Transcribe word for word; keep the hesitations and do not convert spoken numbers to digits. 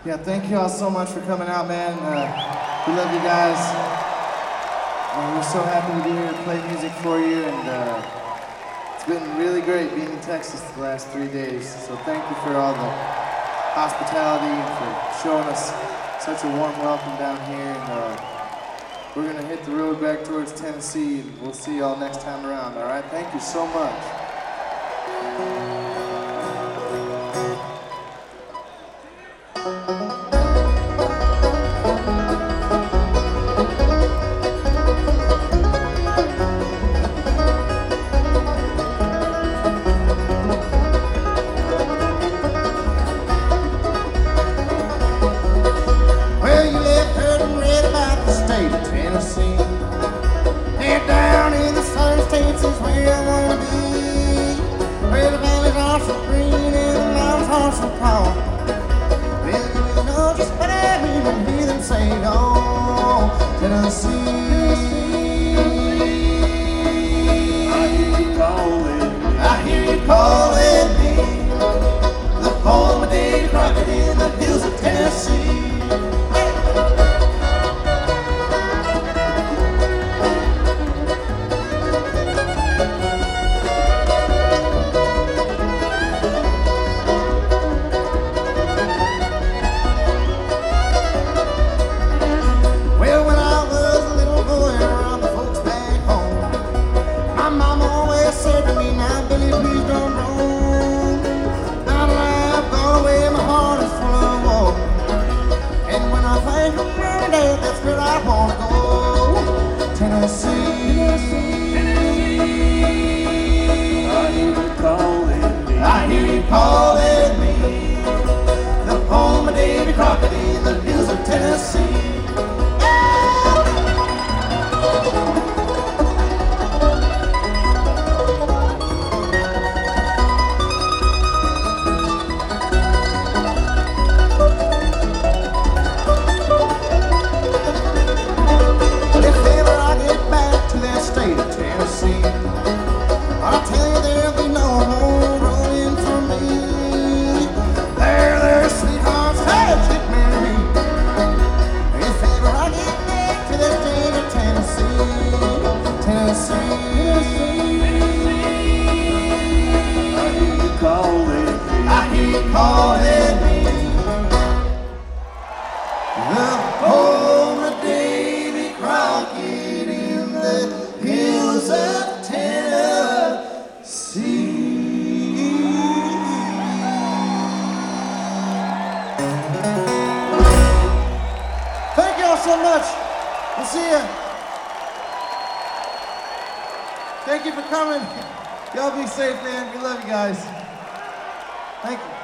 Yeah, thank you all so much for coming out, man. Uh, we love you guys. And we're so happy to be here to play music for you. And uh, it's been really great being in Texas the last three days. So thank you for all the hospitality and for showing us such a warm welcome down here. And uh, we're gonna hit the road back towards Tennessee, and we'll see y'all next time around. All right? Thank you so much. So much. We'll see ya. Thank you for coming. Y'all be safe, man. We love you guys. Thank you.